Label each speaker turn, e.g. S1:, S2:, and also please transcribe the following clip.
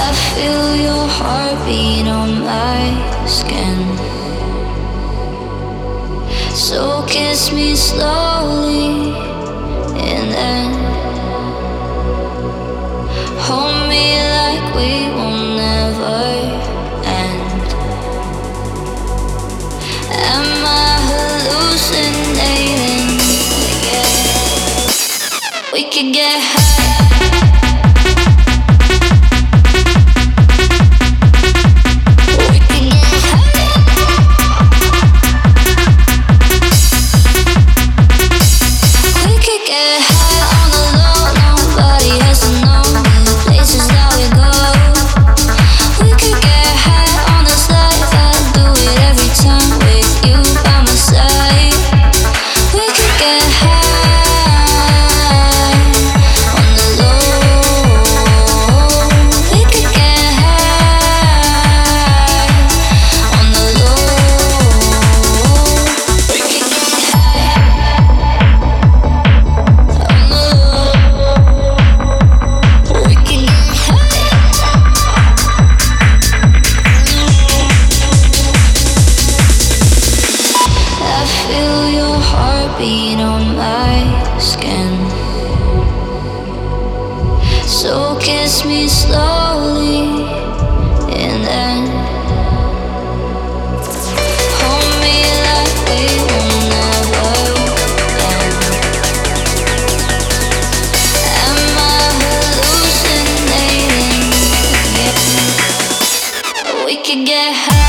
S1: feel your heartbeat on my skin. So kiss me slowly and then hold me like we will never end. Am I hallucinating? Yeah. We could get high. Beat on my skin. So kiss me slowly and then hold me like we will never end. Am I hallucinating? Yeah. We could get high.